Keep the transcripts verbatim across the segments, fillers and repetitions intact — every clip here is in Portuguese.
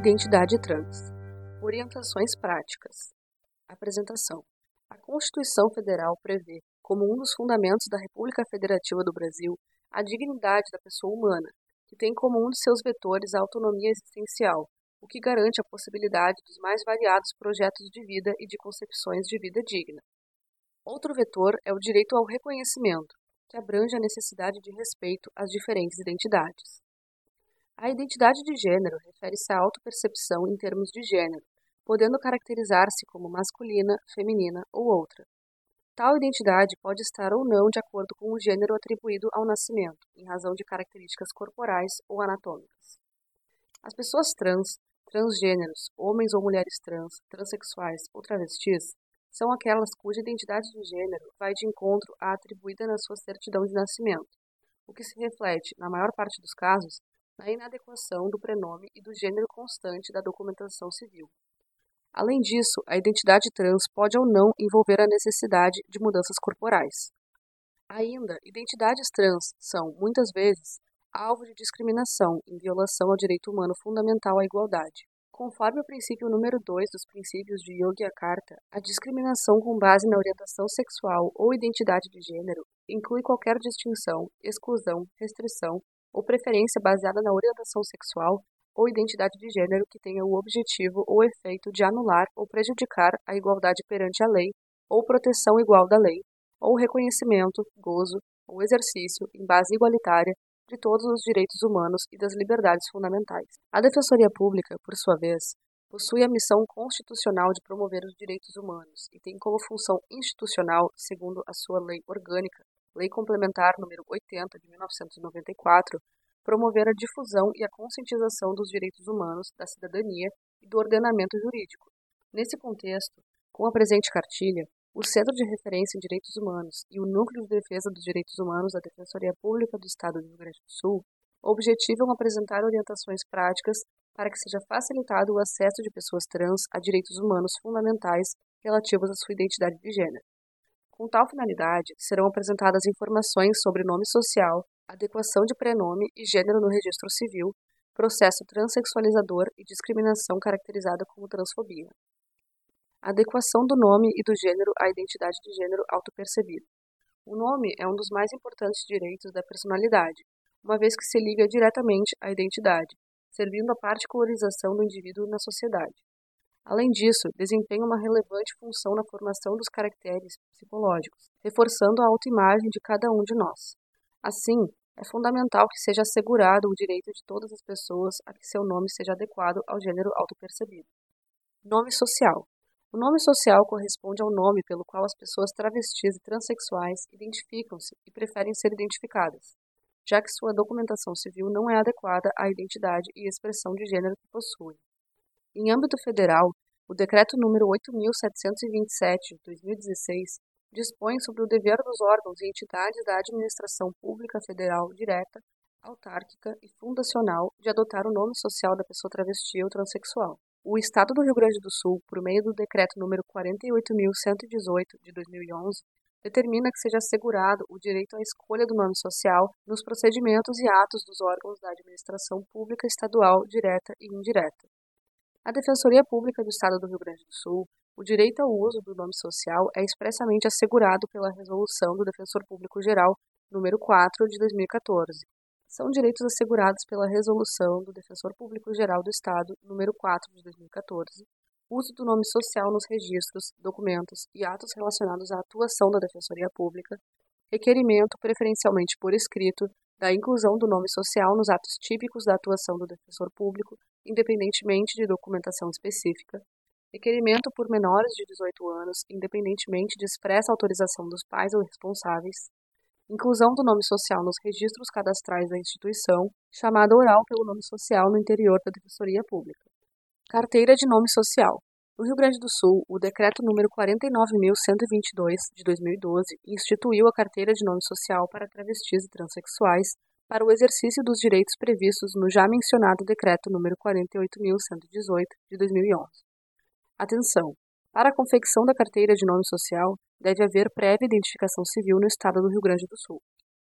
Identidade trans. Orientações práticas. Apresentação. A Constituição Federal prevê, como um dos fundamentos da República Federativa do Brasil, a dignidade da pessoa humana, que tem como um de seus vetores a autonomia existencial, o que garante a possibilidade dos mais variados projetos de vida e de concepções de vida digna. Outro vetor é o direito ao reconhecimento, que abrange a necessidade de respeito às diferentes identidades. A identidade de gênero refere-se à autopercepção em termos de gênero, podendo caracterizar-se como masculina, feminina ou outra. Tal identidade pode estar ou não de acordo com o gênero atribuído ao nascimento, em razão de características corporais ou anatômicas. As pessoas trans, transgêneros, homens ou mulheres trans, transexuais ou travestis, são aquelas cuja identidade de gênero vai de encontro à atribuída na sua certidão de nascimento, o que se reflete, na maior parte dos casos, na inadequação do prenome e do gênero constante da documentação civil. Além disso, a identidade trans pode ou não envolver a necessidade de mudanças corporais. Ainda, identidades trans são, muitas vezes, alvo de discriminação em violação ao direito humano fundamental à igualdade. Conforme o princípio número dois dos princípios de Yogyakarta, a discriminação com base na orientação sexual ou identidade de gênero inclui qualquer distinção, exclusão, restrição ou preferência baseada na orientação sexual ou identidade de gênero que tenha o objetivo ou efeito de anular ou prejudicar a igualdade perante a lei ou proteção igual da lei, ou reconhecimento, gozo ou exercício em base igualitária de todos os direitos humanos e das liberdades fundamentais. A Defensoria Pública, por sua vez, possui a missão constitucional de promover os direitos humanos e tem como função institucional, segundo a sua lei orgânica, Lei Complementar número oitenta de mil novecentos e noventa e quatro, promover a difusão e a conscientização dos direitos humanos, da cidadania e do ordenamento jurídico. Nesse contexto, com a presente cartilha, o Centro de Referência em Direitos Humanos e o Núcleo de Defesa dos Direitos Humanos da Defensoria Pública do Estado do Rio Grande do Sul objetivam apresentar orientações práticas para que seja facilitado o acesso de pessoas trans a direitos humanos fundamentais relativos à sua identidade de gênero. Com tal finalidade, serão apresentadas informações sobre nome social, adequação de prenome e gênero no registro civil, processo transexualizador e discriminação caracterizada como transfobia. Adequação do nome e do gênero à identidade de gênero autopercebida. O nome é um dos mais importantes direitos da personalidade, uma vez que se liga diretamente à identidade, servindo à particularização do indivíduo na sociedade. Além disso, desempenha uma relevante função na formação dos caracteres psicológicos, reforçando a autoimagem de cada um de nós. Assim, é fundamental que seja assegurado o direito de todas as pessoas a que seu nome seja adequado ao gênero autopercebido. Nome social. O nome social corresponde ao nome pelo qual as pessoas travestis e transexuais identificam-se e preferem ser identificadas, já que sua documentação civil não é adequada à identidade e expressão de gênero que possuem. Em âmbito federal, o Decreto número oito mil setecentos e vinte e sete, de dois mil e dezesseis, dispõe sobre o dever dos órgãos e entidades da administração pública federal direta, autárquica e fundacional de adotar o nome social da pessoa travesti ou transexual. O Estado do Rio Grande do Sul, por meio do Decreto número quarenta e oito mil cento e dezoito, de dois mil e onze, determina que seja assegurado o direito à escolha do nome social nos procedimentos e atos dos órgãos da administração pública estadual direta e indireta. A Defensoria Pública do Estado do Rio Grande do Sul, o direito ao uso do nome social é expressamente assegurado pela Resolução do Defensor Público Geral número quatro de dois mil e quatorze. São direitos assegurados pela Resolução do Defensor Público Geral do Estado número quatro de dois mil e quatorze, uso do nome social nos registros, documentos e atos relacionados à atuação da Defensoria Pública, requerimento preferencialmente por escrito da inclusão do nome social nos atos típicos da atuação do defensor público, independentemente de documentação específica, requerimento por menores de dezoito anos, independentemente de expressa autorização dos pais ou responsáveis, inclusão do nome social nos registros cadastrais da instituição, chamada oral pelo nome social no interior da Defensoria Pública. Carteira de nome social. No Rio Grande do Sul, o Decreto número quarenta e nove mil cento e vinte e dois, de dois mil e doze, instituiu a Carteira de Nome Social para travestis e transexuais para o exercício dos direitos previstos no já mencionado Decreto número quarenta e oito mil cento e dezoito, de dois mil e onze. Atenção! Para a confecção da Carteira de Nome Social, deve haver prévia identificação civil no Estado do Rio Grande do Sul.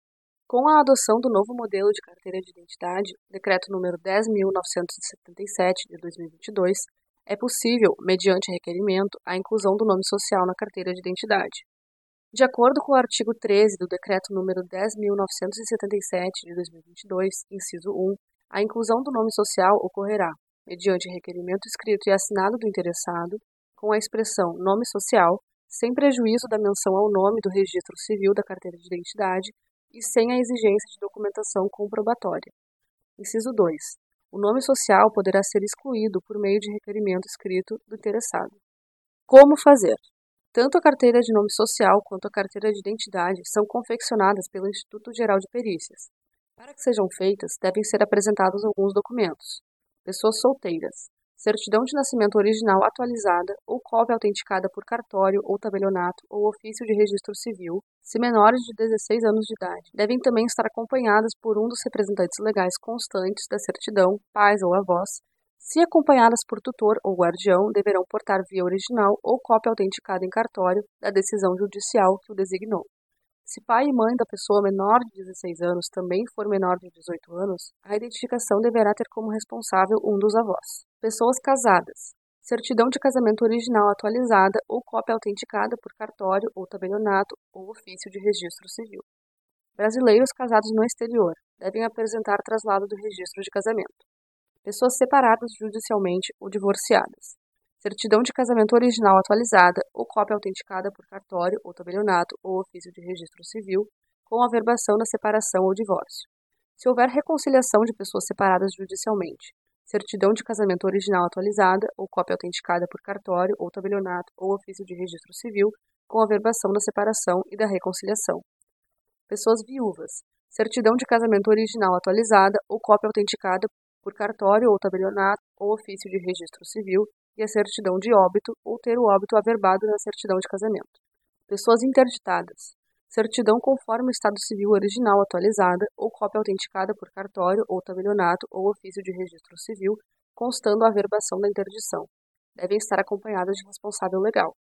Com a adoção do novo modelo de carteira de identidade, Decreto número dez mil novecentos e setenta e sete de dois mil e vinte e dois, é possível, mediante requerimento, a inclusão do nome social na carteira de identidade. De acordo com o artigo treze do Decreto número dez mil novecentos e setenta e sete de dois mil e vinte e dois, inciso um, a inclusão do nome social ocorrerá, mediante requerimento escrito e assinado do interessado, com a expressão nome social, sem prejuízo da menção ao nome do registro civil da carteira de identidade e sem a exigência de documentação comprobatória. Inciso dois. O nome social poderá ser excluído por meio de requerimento escrito do interessado. Como fazer? Tanto a carteira de nome social quanto a carteira de identidade são confeccionadas pelo Instituto Geral de Perícias. Para que sejam feitas, devem ser apresentados alguns documentos. Pessoas solteiras. Certidão de nascimento original atualizada ou cópia autenticada por cartório ou tabelionato ou ofício de registro civil, se menores de dezesseis anos de idade. Devem também estar acompanhadas por um dos representantes legais constantes da certidão, pais ou avós. Se acompanhadas por tutor ou guardião, deverão portar via original ou cópia autenticada em cartório da decisão judicial que o designou. Se pai e mãe da pessoa menor de dezesseis anos também for menor de dezoito anos, a identificação deverá ter como responsável um dos avós. Pessoas casadas. Certidão de casamento original atualizada ou cópia autenticada por cartório ou tabelionato ou ofício de registro civil. Brasileiros casados no exterior devem apresentar traslado do registro de casamento. Pessoas separadas judicialmente ou divorciadas. Certidão de casamento original atualizada ou cópia autenticada por cartório ou tabelionato ou ofício de registro civil, com averbação da separação ou divórcio. Se houver reconciliação de pessoas separadas judicialmente, certidão de casamento original atualizada ou cópia autenticada por cartório ou tabelionato ou ofício de registro civil, com averbação da separação e da reconciliação. Pessoas viúvas. Certidão de casamento original atualizada ou cópia autenticada por cartório ou tabelionato ou ofício de registro civil e a certidão de óbito ou ter o óbito averbado na certidão de casamento. Pessoas interditadas. Certidão conforme o estado civil original atualizada ou cópia autenticada por cartório ou tabelionato ou ofício de registro civil, constando a averbação da interdição. Devem estar acompanhadas de responsável legal.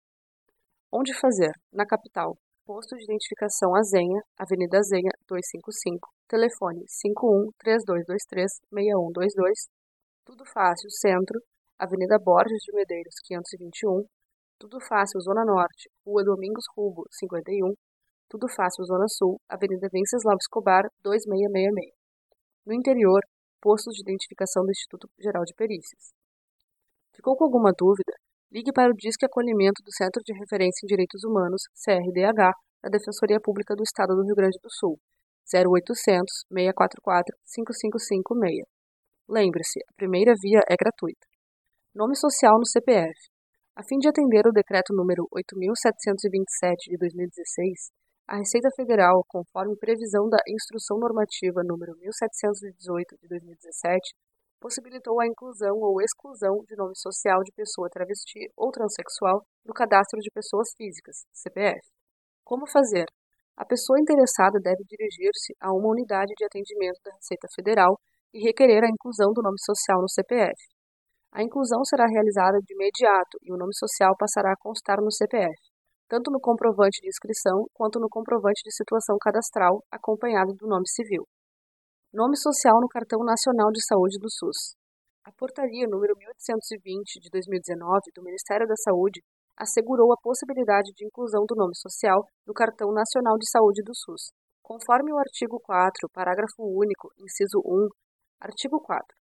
Onde fazer? Na capital. Posto de identificação Azenha, Avenida Azenha, duzentos e cinquenta e cinco, telefone cinco um, três dois dois três, seis um dois dois, Tudo Fácil, Centro, Avenida Borges de Medeiros, quinhentos e vinte e um, Tudo Fácil, Zona Norte, Rua Domingos Rubo, cinquenta e um, Tudo Fácil, Zona Sul, Avenida Venceslau Escobar, dois seis seis seis. No interior, postos de identificação do Instituto Geral de Perícias. Ficou com alguma dúvida? Ligue para o Disque Acolhimento do Centro de Referência em Direitos Humanos, C R D H, da Defensoria Pública do Estado do Rio Grande do Sul, zero oitocentos, seis quatro quatro, cinco cinco cinco seis. Lembre-se, a primeira via é gratuita. Nome social no C P F. A fim de atender o Decreto número oito mil setecentos e vinte e sete de dois mil e dezesseis, a Receita Federal, conforme previsão da Instrução Normativa número mil setecentos e dezoito de dois mil e dezessete, possibilitou a inclusão ou exclusão de nome social de pessoa travesti ou transexual no Cadastro de Pessoas Físicas, C P F. Como fazer? A pessoa interessada deve dirigir-se a uma unidade de atendimento da Receita Federal e requerer a inclusão do nome social no C P F. A inclusão será realizada de imediato e o nome social passará a constar no C P F, tanto no comprovante de inscrição quanto no comprovante de situação cadastral, acompanhado do nome civil. Nome social no Cartão Nacional de Saúde do SUS. A Portaria número mil oitocentos e vinte de dois mil e dezenove do Ministério da Saúde assegurou a possibilidade de inclusão do nome social no Cartão Nacional de Saúde do SUS, conforme o artigo quatro, parágrafo único, inciso um, artigo quatro.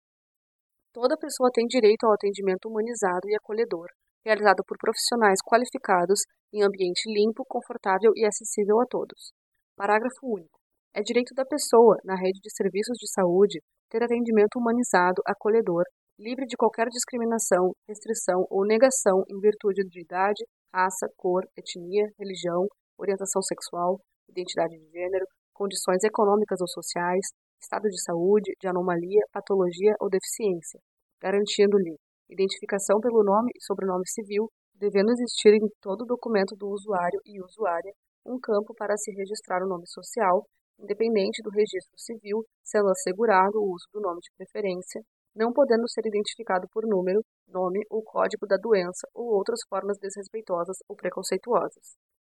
Toda pessoa tem direito ao atendimento humanizado e acolhedor, realizado por profissionais qualificados em ambiente limpo, confortável e acessível a todos. Parágrafo único. É direito da pessoa, na rede de serviços de saúde, ter atendimento humanizado, acolhedor, livre de qualquer discriminação, restrição ou negação em virtude de idade, raça, cor, etnia, religião, orientação sexual, identidade de gênero, condições econômicas ou sociais, estado de saúde, de anomalia, patologia ou deficiência, garantindo-lhe identificação pelo nome e sobrenome civil, devendo existir em todo documento do usuário e usuária um campo para se registrar o nome social, independente do registro civil, sendo assegurado o uso do nome de preferência, não podendo ser identificado por número, nome ou código da doença ou outras formas desrespeitosas ou preconceituosas.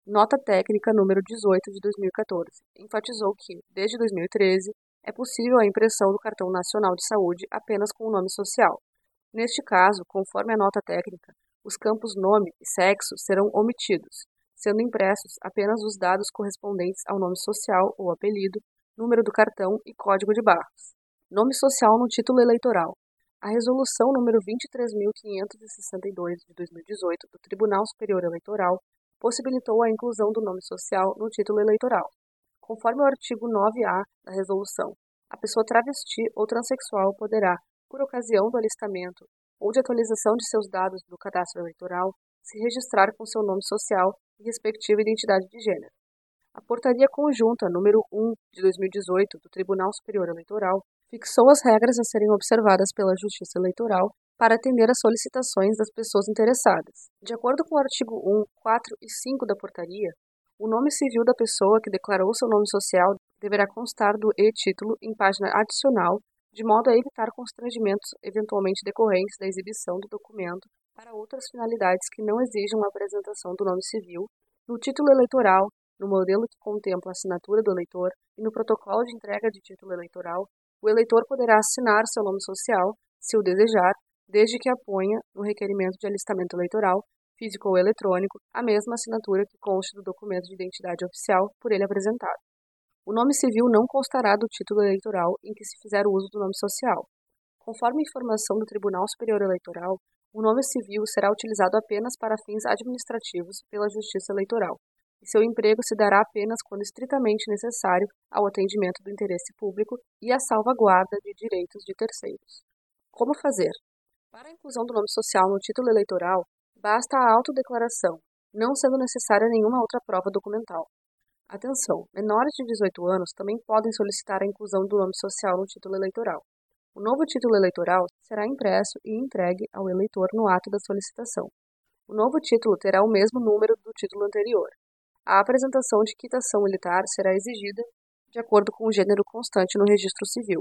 Nota técnica número dezoito de dois mil e quatorze enfatizou que, desde dois mil e treze, é possível a impressão do Cartão Nacional de Saúde apenas com o nome social. Neste caso, conforme a nota técnica, os campos nome e sexo serão omitidos, sendo impressos apenas os dados correspondentes ao nome social ou apelido, número do cartão e código de barras. Nome social no título eleitoral. A Resolução número vinte e três mil quinhentos e sessenta e dois de dois mil e dezoito do Tribunal Superior Eleitoral possibilitou a inclusão do nome social no título eleitoral. Conforme o artigo nove A da resolução, a pessoa travesti ou transexual poderá, por ocasião do alistamento ou de atualização de seus dados do cadastro eleitoral, se registrar com seu nome social e respectiva identidade de gênero. A Portaria Conjunta número um de dois mil e dezoito do Tribunal Superior Eleitoral fixou as regras a serem observadas pela Justiça Eleitoral para atender às solicitações das pessoas interessadas. De acordo com o artigo um, quatro e cinco da portaria, o nome civil da pessoa que declarou seu nome social deverá constar do e-título em página adicional, de modo a evitar constrangimentos eventualmente decorrentes da exibição do documento para outras finalidades que não exijam a apresentação do nome civil, no título eleitoral, no modelo que contempla a assinatura do eleitor e no protocolo de entrega de título eleitoral. O eleitor poderá assinar seu nome social, se o desejar, desde que aponha, no requerimento de alistamento eleitoral, físico ou eletrônico, a mesma assinatura que conste do documento de identidade oficial por ele apresentado. O nome civil não constará do título eleitoral em que se fizer uso do nome social. Conforme informação do Tribunal Superior Eleitoral, o nome civil será utilizado apenas para fins administrativos pela Justiça Eleitoral, e seu emprego se dará apenas quando estritamente necessário ao atendimento do interesse público e à salvaguarda de direitos de terceiros. Como fazer? Para a inclusão do nome social no título eleitoral, basta a autodeclaração, não sendo necessária nenhuma outra prova documental. Atenção, menores de dezoito anos também podem solicitar a inclusão do nome social no título eleitoral. O novo título eleitoral será impresso e entregue ao eleitor no ato da solicitação. O novo título terá o mesmo número do título anterior. A apresentação de quitação militar será exigida de acordo com o gênero constante no registro civil.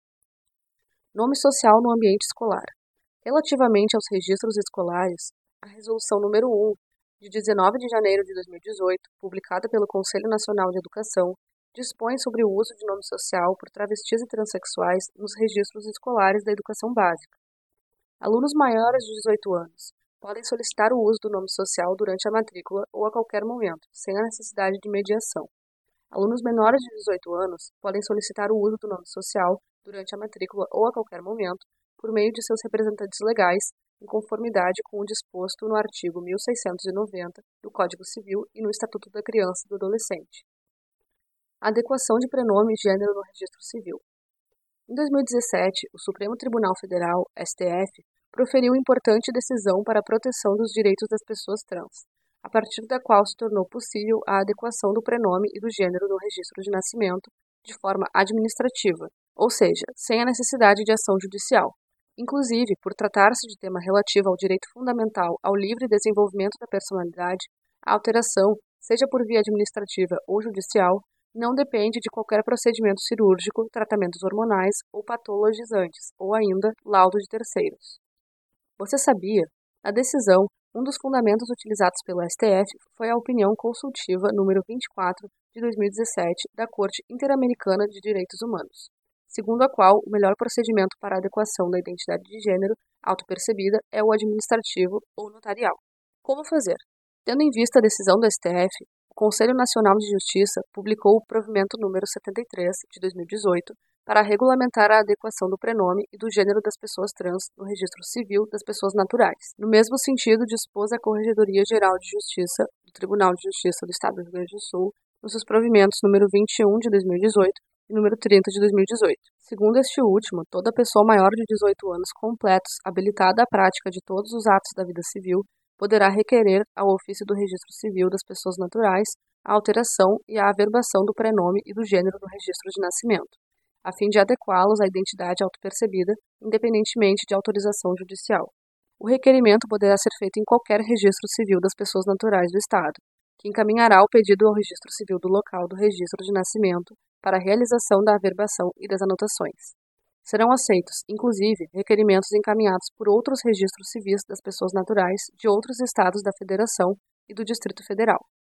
Nome social no ambiente escolar. Relativamente aos registros escolares, a Resolução número um, de dezenove de janeiro de dois mil e dezoito, publicada pelo Conselho Nacional de Educação, dispõe sobre o uso de nome social por travestis e transexuais nos registros escolares da educação básica. Alunos maiores de dezoito anos podem solicitar o uso do nome social durante a matrícula ou a qualquer momento, sem a necessidade de mediação. Alunos menores de dezoito anos podem solicitar o uso do nome social durante a matrícula ou a qualquer momento, por meio de seus representantes legais, em conformidade com o disposto no artigo mil seiscentos e noventa do Código Civil e no Estatuto da Criança e do Adolescente. Adequação de prenome e gênero no registro civil. Em dois mil e dezessete, o Supremo Tribunal Federal, S T F, proferiu importante decisão para a proteção dos direitos das pessoas trans, a partir da qual se tornou possível a adequação do prenome e do gênero no registro de nascimento de forma administrativa, ou seja, sem a necessidade de ação judicial. Inclusive, por tratar-se de tema relativo ao direito fundamental ao livre desenvolvimento da personalidade, a alteração, seja por via administrativa ou judicial, não depende de qualquer procedimento cirúrgico, tratamentos hormonais ou patologizantes, ou ainda laudo de terceiros. Você sabia? A decisão, um dos fundamentos utilizados pelo S T F, foi a opinião consultiva número vinte e quatro de dois mil e dezessete da Corte Interamericana de Direitos Humanos, segundo a qual o melhor procedimento para a adequação da identidade de gênero autopercebida é o administrativo ou notarial. Como fazer? Tendo em vista a decisão do S T F, o Conselho Nacional de Justiça publicou o provimento número setenta e três de dois mil e dezoito para regulamentar a adequação do prenome e do gênero das pessoas trans no registro civil das pessoas naturais. No mesmo sentido, dispôs a Corregedoria Geral de Justiça do Tribunal de Justiça do Estado do Rio Grande do Sul nos seus provimentos número vinte e um de dois mil e dezoito e número trinta de dois mil e dezoito. Segundo este último, toda pessoa maior de dezoito anos completos, habilitada à prática de todos os atos da vida civil, poderá requerer ao ofício do Registro Civil das Pessoas Naturais a alteração e a averbação do prenome e do gênero no registro de nascimento, a fim de adequá-los à identidade autopercebida, independentemente de autorização judicial. O requerimento poderá ser feito em qualquer registro civil das pessoas naturais do Estado, que encaminhará o pedido ao Registro Civil do local do registro de nascimento para a realização da averbação e das anotações. Serão aceitos, inclusive, requerimentos encaminhados por outros registros civis das pessoas naturais de outros estados da Federação e do Distrito Federal.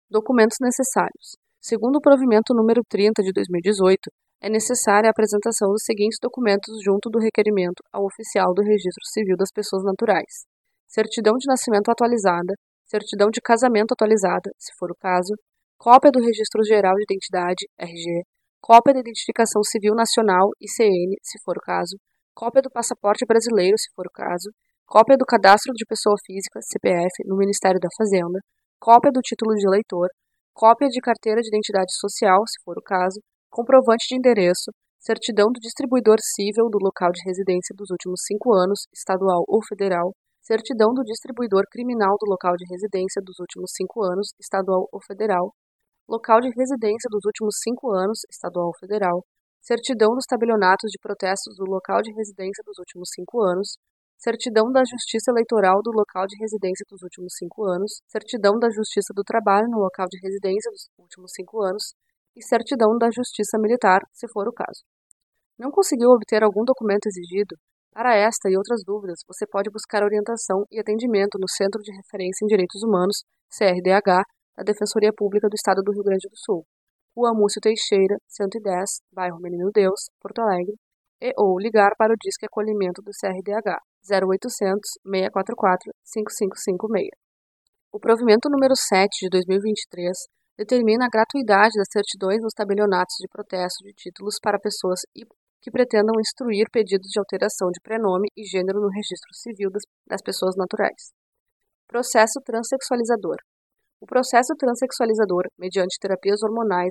Documentos necessários. Segundo o provimento número trinta de dois mil e dezoito, é necessária a apresentação dos seguintes documentos junto do requerimento ao oficial do Registro Civil das Pessoas Naturais: certidão de nascimento atualizada, certidão de casamento atualizada, se for o caso, cópia do Registro Geral de Identidade, R G, cópia da Identificação Civil Nacional, I C N, se for o caso, cópia do passaporte brasileiro, se for o caso, cópia do Cadastro de Pessoa Física, C P F, no Ministério da Fazenda, cópia do título de eleitor, cópia de carteira de identidade social, se for o caso, comprovante de endereço, certidão do distribuidor cível do local de residência dos últimos cinco anos, estadual ou federal, certidão do distribuidor criminal do local de residência dos últimos cinco anos, estadual ou federal, local de residência dos últimos cinco anos, estadual ou federal, certidão dos tabelionatos de protestos do local de residência dos últimos cinco anos, certidão da Justiça Eleitoral do local de residência dos últimos cinco anos, certidão da Justiça do Trabalho no local de residência dos últimos cinco anos e certidão da Justiça Militar, se for o caso. Não conseguiu obter algum documento exigido? Para esta e outras dúvidas, você pode buscar orientação e atendimento no Centro de Referência em Direitos Humanos, C R D H, da Defensoria Pública do Estado do Rio Grande do Sul, Rua Múcio Teixeira, cento e dez, bairro Menino Deus, Porto Alegre, e ou ligar para o Disque Acolhimento do C R D H, zero oitocentos, seiscentos e quarenta e quatro, cinquenta e cinco cinquenta e seis. O provimento número sete de dois mil e vinte e três determina a gratuidade das certidões nos tabelionatos de protesto de títulos para pessoas que pretendam instruir pedidos de alteração de prenome e gênero no registro civil das, das pessoas naturais. Processo transexualizador. O processo transexualizador, mediante terapias hormonais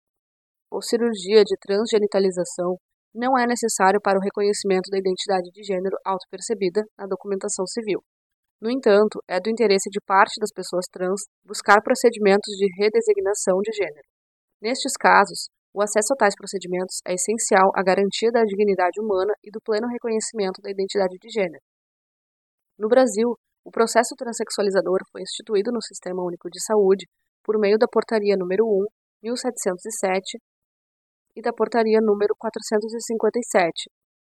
ou cirurgia de transgenitalização, não é necessário para o reconhecimento da identidade de gênero autopercebida na documentação civil. No entanto, é do interesse de parte das pessoas trans buscar procedimentos de redesignação de gênero. Nestes casos, o acesso a tais procedimentos é essencial à garantia da dignidade humana e do pleno reconhecimento da identidade de gênero. No Brasil, o processo transexualizador foi instituído no Sistema Único de Saúde por meio da Portaria número um, mil setecentos e sete, e da Portaria número quatrocentos e cinquenta e sete,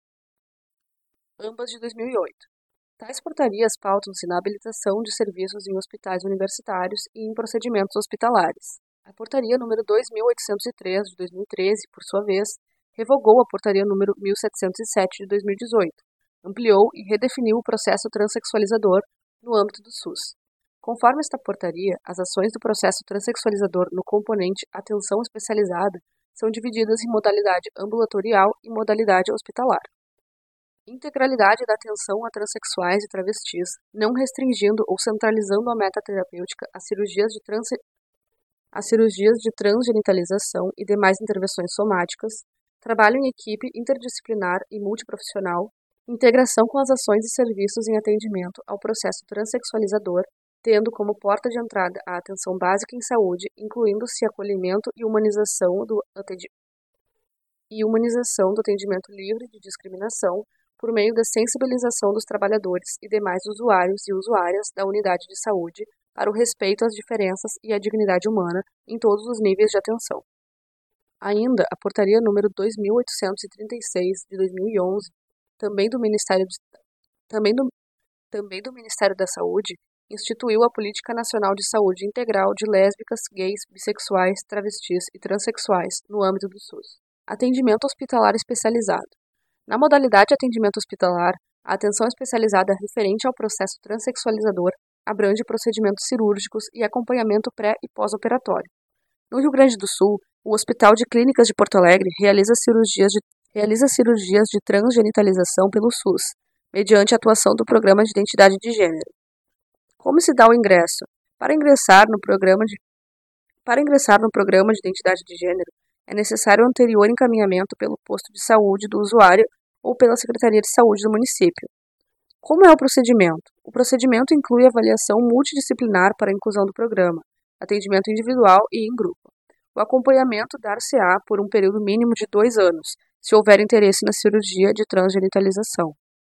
ambas de dois mil e oito. Tais portarias pautam-se na habilitação de serviços em hospitais universitários e em procedimentos hospitalares. A Portaria número dois mil oitocentos e três, de dois mil e treze, por sua vez, revogou a Portaria número mil setecentos e sete, de dois mil e dezoito, ampliou e redefiniu o processo transexualizador no âmbito do SUS. Conforme esta portaria, as ações do processo transexualizador no componente atenção especializada são divididas em modalidade ambulatorial e modalidade hospitalar. Integralidade da atenção a transexuais e travestis, não restringindo ou centralizando a meta terapêutica às cirurgias de, trans... às cirurgias de transgenitalização e demais intervenções somáticas, trabalho em equipe interdisciplinar e multiprofissional, integração com as ações e serviços em atendimento ao processo transexualizador, tendo como porta de entrada a atenção básica em saúde, incluindo-se acolhimento e humanização do atendi... e humanização do atendimento livre de discriminação, por meio da sensibilização dos trabalhadores e demais usuários e usuárias da unidade de saúde para o respeito às diferenças e à dignidade humana em todos os níveis de atenção. Ainda, a Portaria número dois mil oitocentos e trinta e seis, de dois mil e onze, também do Ministério, de, também do, também do Ministério da Saúde, instituiu a Política Nacional de Saúde Integral de lésbicas, gays, bissexuais, travestis e transexuais no âmbito do SUS. Atendimento hospitalar especializado. Na modalidade de atendimento hospitalar, a atenção especializada referente ao processo transexualizador abrange procedimentos cirúrgicos e acompanhamento pré- e pós-operatório. No Rio Grande do Sul, o Hospital de Clínicas de Porto Alegre realiza cirurgias de, realiza cirurgias de transgenitalização pelo SUS, mediante a atuação do Programa de Identidade de Gênero. Como se dá o ingresso? Para ingressar no programa de, para ingressar no programa de Identidade de Gênero, é necessário o anterior encaminhamento pelo posto de saúde do usuário ou pela Secretaria de Saúde do município. Como é o procedimento? O procedimento inclui avaliação multidisciplinar para a inclusão do programa, atendimento individual e em grupo. O acompanhamento dar-se-á por um período mínimo de dois anos, se houver interesse na cirurgia de transgenitalização.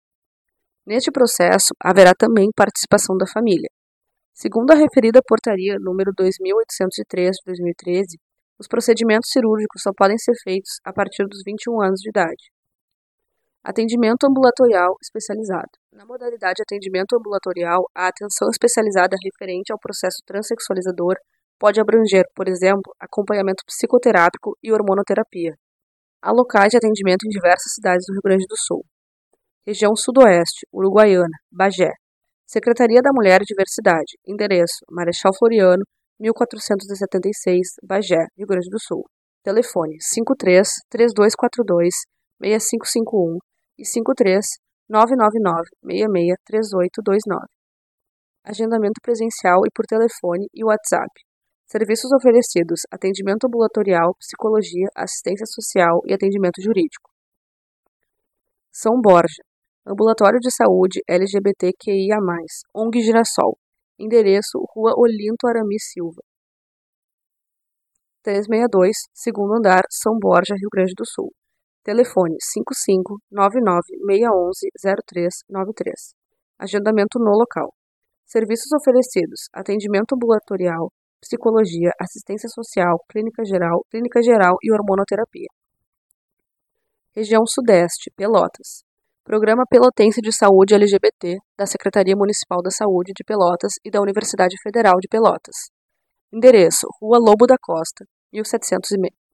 Neste processo, haverá também participação da família. Segundo a referida Portaria número dois mil oitocentos e três, de dois mil e treze, os procedimentos cirúrgicos só podem ser feitos a partir dos vinte e um anos de idade. Atendimento ambulatorial especializado. Na modalidade de atendimento ambulatorial, a atenção especializada referente ao processo transexualizador pode abranger, por exemplo, acompanhamento psicoterápico e hormonoterapia. Há locais de atendimento em diversas cidades do Rio Grande do Sul. Região Sudoeste, Uruguaiana, Bagé. Secretaria da Mulher e Diversidade. Endereço: Marechal Floriano, mil quatrocentos e setenta e seis, Bagé, Rio Grande do Sul. Telefone: cinco três, três dois quatro dois, seis cinco cinco um e cinco três, nove nove nove, seis seis três oito dois nove. Agendamento presencial e por telefone e WhatsApp. Serviços oferecidos: atendimento ambulatorial, psicologia, assistência social e atendimento jurídico. São Borja. Ambulatório de Saúde L G B T Q I A mais, O N G Girassol. Endereço: Rua Olinto Arami Silva, trezentos e sessenta e dois, segundo andar, São Borja, Rio Grande do Sul. Telefone: cinco cinco, nove nove, seis um um, zero três nove três. Agendamento no local. Serviços oferecidos: atendimento ambulatorial, psicologia, assistência social, clínica geral, clínica geral e hormonoterapia. Região Sudeste, Pelotas. Programa Pelotense de Saúde L G B T, da Secretaria Municipal da Saúde de Pelotas e da Universidade Federal de Pelotas. Endereço: Rua Lobo da Costa, mil setecentos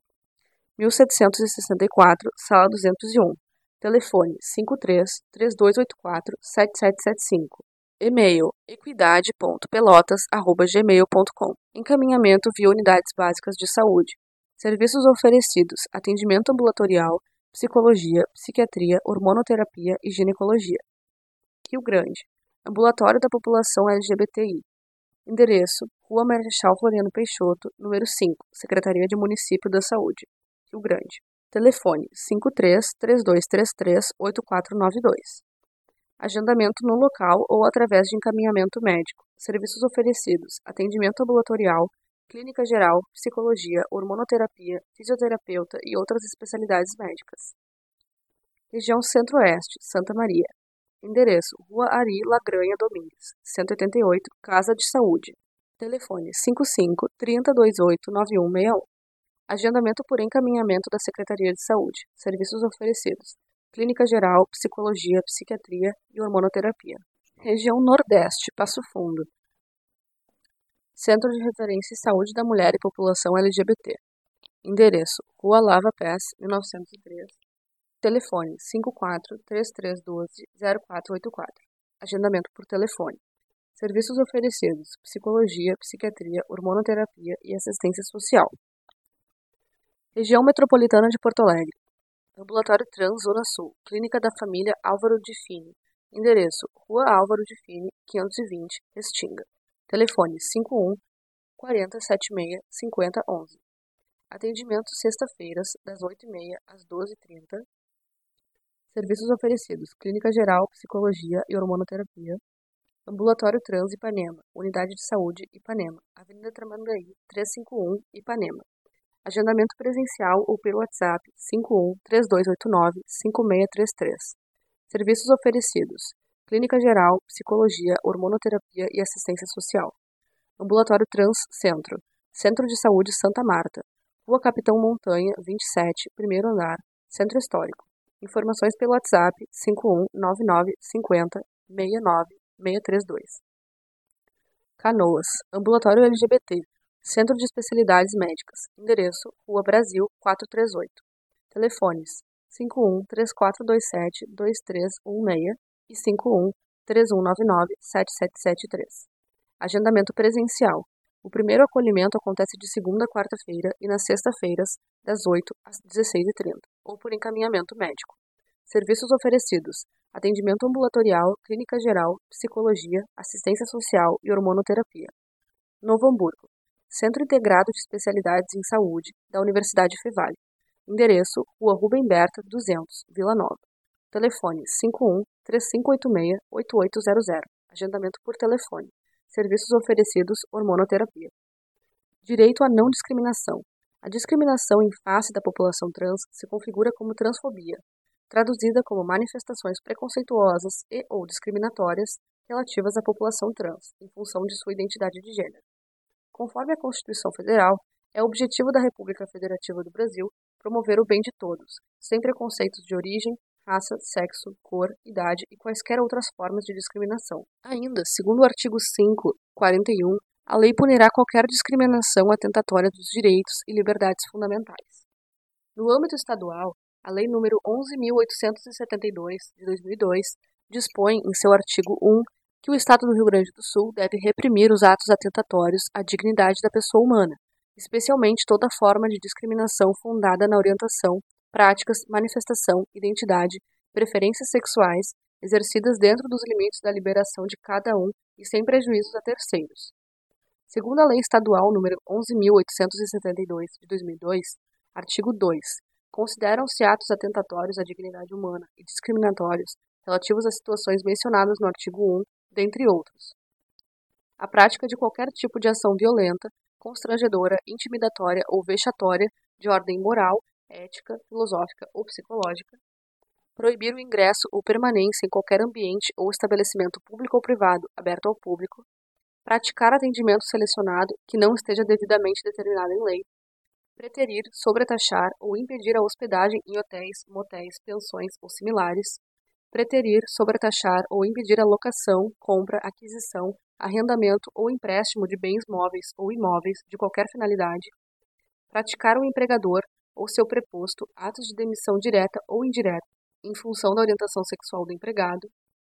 e sessenta e quatro, Sala duzentos e um. Telefone: cinco três, três dois oito quatro, sete sete sete cinco. E-mail: equidade ponto pelotas arroba gmail ponto com. Encaminhamento via unidades básicas de saúde. Serviços oferecidos: atendimento ambulatorial, psicologia, psiquiatria, hormonoterapia e ginecologia. Rio Grande. Ambulatório da População L G B T I. Endereço: Rua Marechal Floriano Peixoto, número cinco, Secretaria de Município da Saúde, Rio Grande. Telefone: cinco três, três dois três três, oito quatro nove dois. Agendamento no local ou através de encaminhamento médico. Serviços oferecidos: atendimento ambulatorial, clínica geral, psicologia, hormonoterapia, fisioterapeuta e outras especialidades médicas. Região Centro-Oeste, Santa Maria. Endereço: Rua Ari Lagranha Domingues, cento e oitenta e oito, Casa de Saúde. Telefone: cinco cinco, trinta, vinte e oito, noventa e um sessenta e um. Agendamento por encaminhamento da Secretaria de Saúde. Serviços oferecidos: clínica geral, psicologia, psiquiatria e hormonoterapia. Região Nordeste, Passo Fundo. Centro de Referência em Saúde da Mulher e População L G B T. Endereço: Rua Lava Pés, mil novecentos e três. Telefone: cinco quatro, três três um dois, zero quatro oito quatro. Agendamento por telefone. Serviços oferecidos: psicologia, psiquiatria, hormonoterapia e assistência social. Região Metropolitana de Porto Alegre. Ambulatório Trans Zona Sul, Clínica da Família Álvaro de Fini. Endereço: Rua Álvaro de Fini, quinhentos e vinte, Restinga. Telefone: cinco um, quarenta, setenta e seis, cinquenta, onze. Atendimento sexta-feiras, das oito e meia às doze e trinta. Serviços oferecidos: clínica geral, psicologia e hormonoterapia. Ambulatório Trans Ipanema, Unidade de Saúde Ipanema, Avenida Tramandaí, trezentos e cinquenta e um, Ipanema. Agendamento presencial ou pelo WhatsApp cinco um, três dois oito nove, cinco seis três três. Serviços oferecidos: clínica geral, psicologia, hormonoterapia e assistência social. Ambulatório Trans Centro, Centro de Saúde Santa Marta, Rua Capitão Montanha, vinte e sete, primeiro andar, Centro Histórico. Informações pelo WhatsApp cinco um, nove nove, cinquenta, sessenta e nove, seiscentos e trinta e dois. Canoas, Ambulatório L G B T, Centro de Especialidades Médicas. Endereço: Rua Brasil, quatrocentos e trinta e oito. Telefones: cinco um, três quatro dois sete, dois três um seis e cinco um, três um nove nove, sete sete sete três. Agendamento presencial. O primeiro acolhimento acontece de segunda a quarta-feira e nas sextas-feiras, das oito às dezesseis e trinta, ou por encaminhamento médico. Serviços oferecidos: atendimento ambulatorial, clínica geral, psicologia, assistência social e hormonoterapia. Novo Hamburgo, Centro Integrado de Especialidades em Saúde da Universidade Fevale. Endereço: Rua Rubem Berta, duzentos, Vila Nova. Telefone: cinco um, três cinco oito seis, oito oito zero zero. Agendamento por telefone. Serviços oferecidos: hormonoterapia. Direito à não discriminação. A discriminação em face da população trans se configura como transfobia, traduzida como manifestações preconceituosas e ou discriminatórias relativas à população trans, em função de sua identidade de gênero. Conforme a Constituição Federal, é objetivo da República Federativa do Brasil promover o bem de todos, sem preconceitos de origem, raça, sexo, cor, idade e quaisquer outras formas de discriminação. Ainda, segundo o artigo cinco, quarenta e um A lei punirá qualquer discriminação atentatória dos direitos e liberdades fundamentais. No âmbito estadual, a Lei nº onze mil oitocentos e setenta e dois, de dois mil e dois, dispõe, em seu artigo um, que o Estado do Rio Grande do Sul deve reprimir os atos atentatórios à dignidade da pessoa humana, especialmente toda forma de discriminação fundada na orientação, práticas, manifestação, identidade, preferências sexuais, exercidas dentro dos limites da liberação de cada um e sem prejuízos a terceiros. Segundo a Lei Estadual nº onze mil oitocentos e setenta e dois, de dois mil e dois, artigo dois, consideram-se atos atentatórios à dignidade humana e discriminatórios relativos às situações mencionadas no artigo um, dentre outros: a prática de qualquer tipo de ação violenta, constrangedora, intimidatória ou vexatória de ordem moral, ética, filosófica ou psicológica; proibir o ingresso ou permanência em qualquer ambiente ou estabelecimento público ou privado aberto ao público; praticar atendimento selecionado que não esteja devidamente determinado em lei; preterir, sobretaxar ou impedir a hospedagem em hotéis, motéis, pensões ou similares; preterir, sobretaxar ou impedir a locação, compra, aquisição, arrendamento ou empréstimo de bens móveis ou imóveis de qualquer finalidade; praticar o empregador ou seu preposto atos de demissão direta ou indireta em função da orientação sexual do empregado;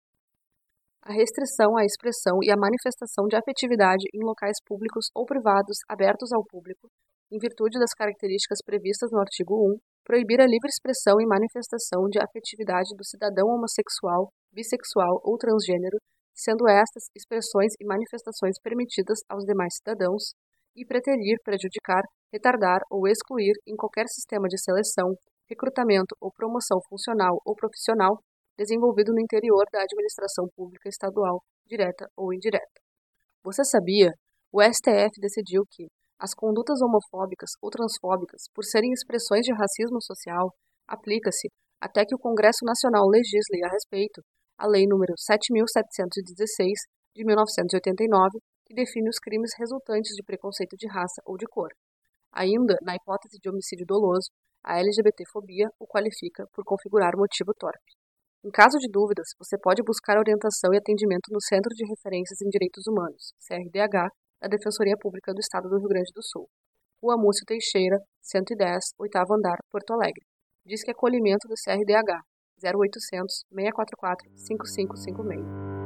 a restrição à expressão e à manifestação de afetividade em locais públicos ou privados abertos ao público, em virtude das características previstas no artigo um, proibir a livre expressão e manifestação de afetividade do cidadão homossexual, bissexual ou transgênero, sendo estas expressões e manifestações permitidas aos demais cidadãos, e preterir, prejudicar, retardar ou excluir em qualquer sistema de seleção, recrutamento ou promoção funcional ou profissional desenvolvido no interior da administração pública estadual, direta ou indireta. Você sabia? O S T F decidiu que as condutas homofóbicas ou transfóbicas, por serem expressões de racismo social, aplica-se, até que o Congresso Nacional legisle a respeito, a Lei nº sete mil setecentos e dezesseis, de mil novecentos e oitenta e nove, que define os crimes resultantes de preconceito de raça ou de cor. Ainda, na hipótese de homicídio doloso, a LGBTfobia o qualifica por configurar motivo torpe. Em caso de dúvidas, você pode buscar orientação e atendimento no Centro de Referências em Direitos Humanos, C R D H, da Defensoria Pública do Estado do Rio Grande do Sul. Rua Múcio Teixeira, cento e dez, oitavo andar, Porto Alegre. Disque acolhimento do C R D H, zero oitocentos, seiscentos e quarenta e quatro, cinquenta e cinco cinquenta e seis.